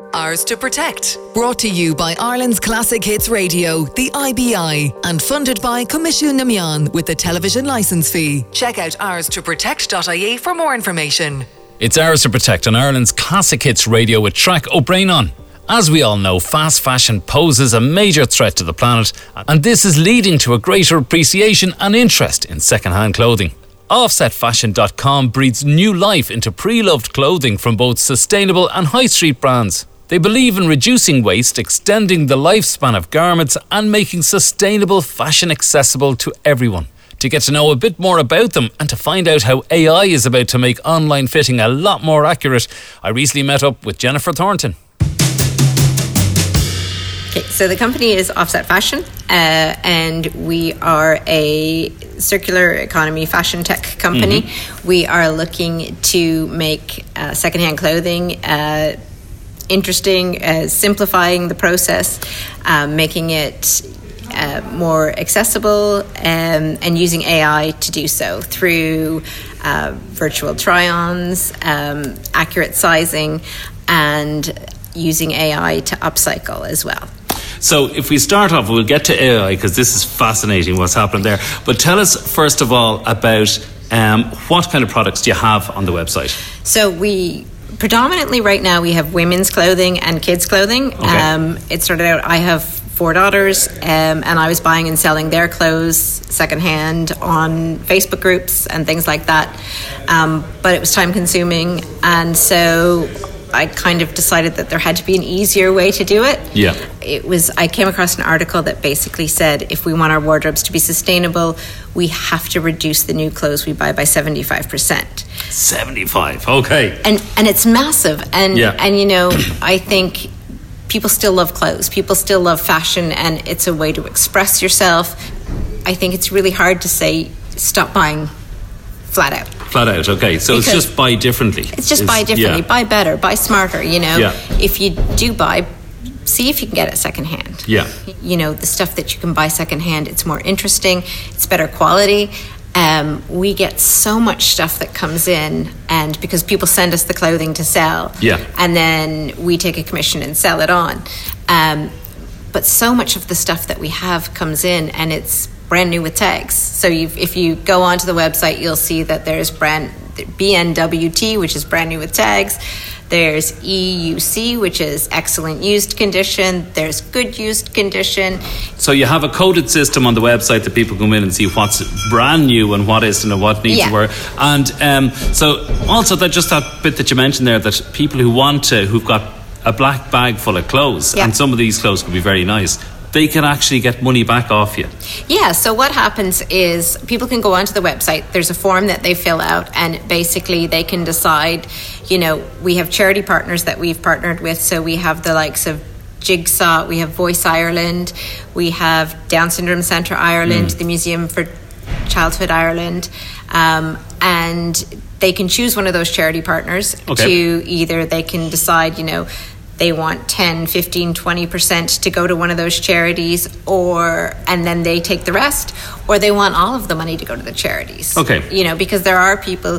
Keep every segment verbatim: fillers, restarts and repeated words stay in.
Ours to Protect. Brought to you by Ireland's Classic Hits Radio, the I B I, and funded by Comisiún na Meán with the television licence fee. Check out ours to protect dot I E for more information. It's Ours to Protect on Ireland's Classic Hits Radio with Track O'Brien on. As we all know, fast fashion poses a major threat to the planet, and this is leading to a greater appreciation and interest in second-hand clothing. offset fashion dot com breathes new life into pre-loved clothing from both sustainable and high street brands. They believe in reducing waste, extending the lifespan of garments, and making sustainable fashion accessible to everyone. To get to know a bit more about them and to find out how A I is about to make online fitting a lot more accurate, I recently met up with Jennifer Thornton. Okay, so the company is Offset Fashion, uh, and we are a circular economy fashion tech company. Mm-hmm. We are looking to make uh, secondhand clothing uh, interesting, uh, simplifying the process, um, making it uh, more accessible, um, and using A I to do so through uh, virtual try-ons, um, accurate sizing, and using A I to upcycle as well. So if we start off, we'll get to A I because this is fascinating what's happening there. But tell us first of all about um, what kind of products do you have on the website? So we predominantly right now we have women's clothing and kids clothing. Okay. Um, it started out, I have four daughters, um, and I was buying and selling their clothes secondhand on Facebook groups and things like that. Um, but it was time consuming, and so I kind of decided that there had to be an easier way to do it. Yeah. It was, I came across an article that basically said if we want our wardrobes to be sustainable, we have to reduce the new clothes we buy by seventy-five percent. seventy-five, okay. And and it's massive. And, yeah. and you know, I think people still love clothes. People still love fashion, and it's a way to express yourself. I think it's really hard to say, stop buying flat out. Flat out, okay. So because it's just buy differently. It's just it's, buy differently. Yeah. Buy better, buy smarter, you know. Yeah. If you do buy, see if you can get it secondhand. Yeah. You know, the stuff that you can buy secondhand, it's more interesting, it's better quality. Um, we get so much stuff that comes in, and because people send us the clothing to sell, yeah. and then we take a commission and sell it on. Um, but so much of the stuff that we have comes in, and it's brand new with tags. So you've, if you go onto the website, you'll see that there's brand B N W T, which is brand new with tags. There's E U C, which is excellent used condition. There's good used condition. So you have a coded system on the website that people come in and see what's brand new and what isn't and what needs yeah. to work. And um, so also that just that bit that you mentioned there, that people who want to, who've got a black bag full of clothes, yeah. and some of these clothes could be very nice, they can actually get money back off you. Yeah, so what happens is people can go onto the website. There's a form that they fill out, and basically they can decide, you know, we have charity partners that we've partnered with. So we have the likes of Jigsaw, we have Voice Ireland, we have Down Syndrome Centre Ireland, mm. the Museum for Childhood Ireland, um, and they can choose one of those charity partners. Okay. To either they can decide, you know, they want ten, fifteen, twenty percent to go to one of those charities, or and then they take the rest, or they want all of the money to go to the charities. Okay. You know, because there are people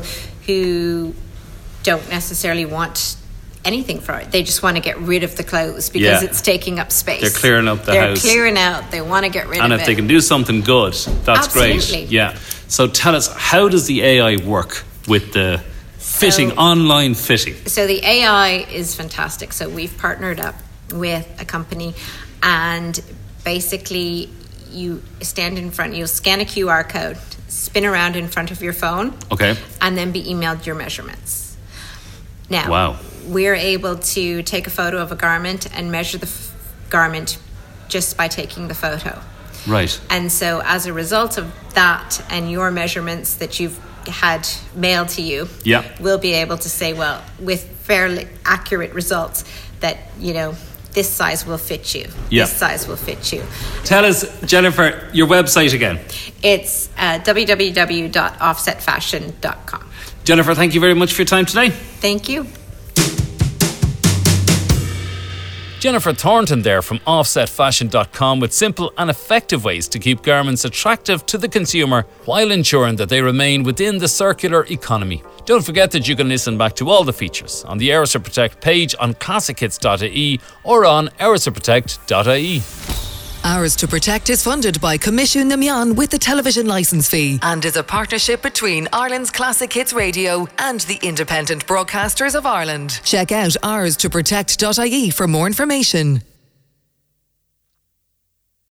who don't necessarily want anything for it. They just want to get rid of the clothes because yeah. it's taking up space. They're clearing up the They're house. They're clearing out. They want to get rid and of it. And if they can do something good, that's Absolutely. Great. Yeah. So tell us, how does the A I work with the fitting, so, online fitting? So the A I is fantastic. So we've partnered up with a company, and basically you stand in front, you'll scan a Q R code, spin around in front of your phone, okay, and then be emailed your measurements. Now, wow. we're able to take a photo of a garment and measure the f- garment just by taking the photo. Right. And so as a result of that and your measurements that you've had mailed to you, yeah. we'll be able to say, well, with fairly accurate results, that, you know, this size will fit you. Yeah. This size will fit you. Tell us, Jennifer, your website again. It's uh, w w w dot offset fashion dot com. Jennifer, thank you very much for your time today. Thank you. Jennifer Thornton there from offset fashion dot com with simple and effective ways to keep garments attractive to the consumer while ensuring that they remain within the circular economy. Don't forget that you can listen back to all the features on the Ailsa Protect page on classic hits dot I E or on ailsa protect dot I E. Hours to Protect is funded by Commission na Meán with the television licence fee and is a partnership between Ireland's Classic Hits Radio and the Independent Broadcasters of Ireland. Check out hours to protect dot I E for more information.